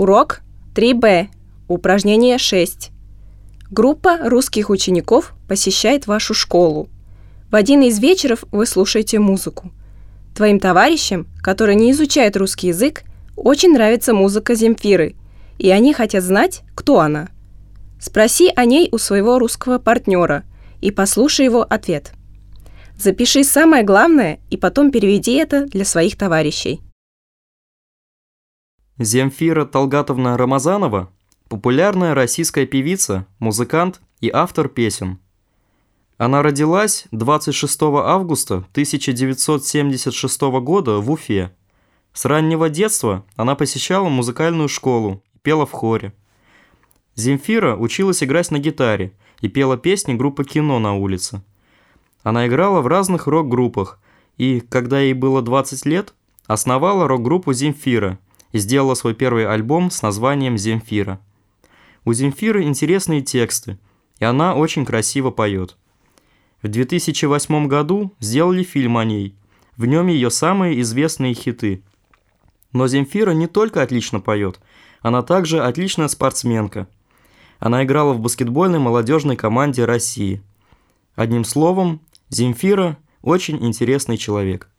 Урок 3Б. Упражнение 6. Группа русских учеников посещает вашу школу. В один из вечеров вы слушаете музыку. Твоим товарищам, которые не изучают русский язык, очень нравится музыка Земфиры, и они хотят знать, кто она. Спроси о ней у своего русского партнера и послушай его ответ. Запиши самое главное и потом переведи это для своих товарищей. Земфира Талгатовна Рамазанова – популярная российская певица, музыкант и автор песен. Она родилась 26 августа 1976 года в Уфе. С раннего детства она посещала музыкальную школу, пела в хоре. Земфира училась играть на гитаре и пела песни группы «Кино» на улице. Она играла в разных рок-группах и, когда ей было 20 лет, основала рок-группу «Земфира» и сделала свой первый альбом с названием «Земфира». У Земфиры интересные тексты, и она очень красиво поет. В 2008 году сделали фильм о ней, в нем ее самые известные хиты. Но Земфира не только отлично поет, она также отличная спортсменка. Она играла в баскетбольной молодежной команде России. Одним словом, Земфира очень интересный человек.